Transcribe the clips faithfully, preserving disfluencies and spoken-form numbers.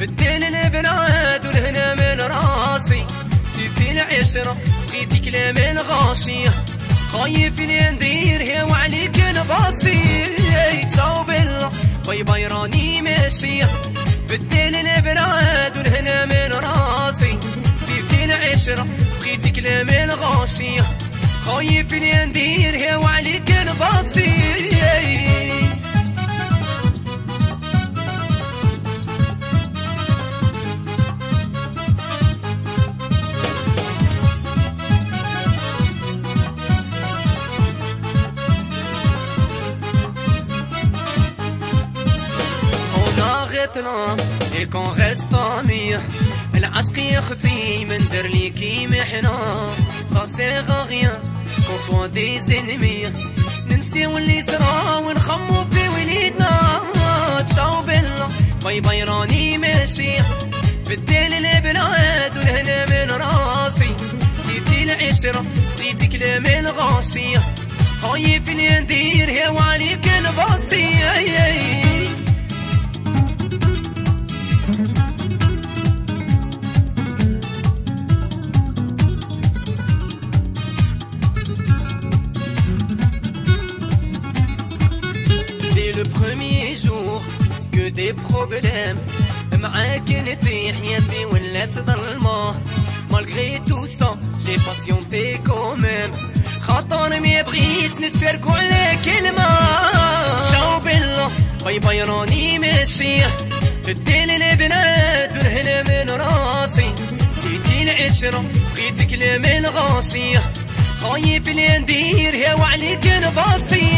بدل البلاد والهنا من راسي، سيتي العشرة بغيتي كلام الغاشية، خايف اللي ندير هي وعليك نباصي. تشاو بالله باي باي راني ماشية، بدل البلاد والهنا من راسي، سيتي العشرة بغيتي كلام الغاشية، خايف اللي ندير هي وعليك نباصي. Et qu'on reste amis, العشق يا اختي من در ليكي محنا، ça sert à rien qu'on soit des ennemis، ننسيو اللي صرا ونخمو في وليدنا. تشاو بالله باي باي راني ماشية، بدل البلاد والهنا من راسي، سيتي العشرة سيتي كلام الغاشية، خايف اللي ندير هي وعليك نباصي. Le premier jour que des problèmes معاك نتي حياتي ولات ظلمة، malgré tout ça j'ai patienté quand même، خاطر ما بغيت نتفارقو على كلمة. تشاو بالله باي باي راني ماشية، بدل البلاد والهنا من راسي، سيتي العشرة بغيت كلام الغاشية، خايف اللي ندير هي وعليك نباصي.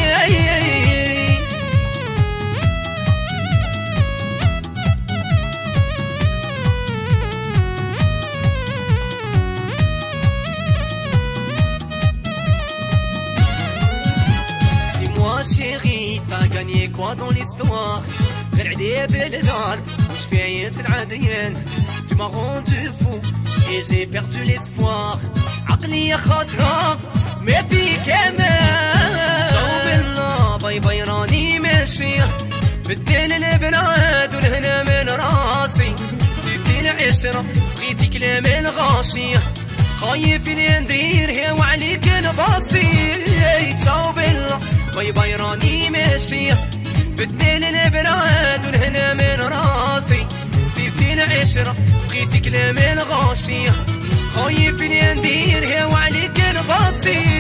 Chérie, t'as gagné quoi dans l'histoire? غير عذاب القلب وشفاية العاديين، tu m'as rendu fou et j'ai perdu l'espoir، عقلي خاسرة ما في كمان. تشاو بالله باي باي راني ماشية، بدل البلاد والهنا من راسي، سيتي العشرة بغيتي كلام الغاشية، خايف اللي ندير هي وعليك نباصي. تشاو بالله باي باي راني ماشية، بدل البلاد والهنا من راسي، سيتي العشرة بغيتي كلام الغاشية، خايف اللي ندير هي وعليك نباصي.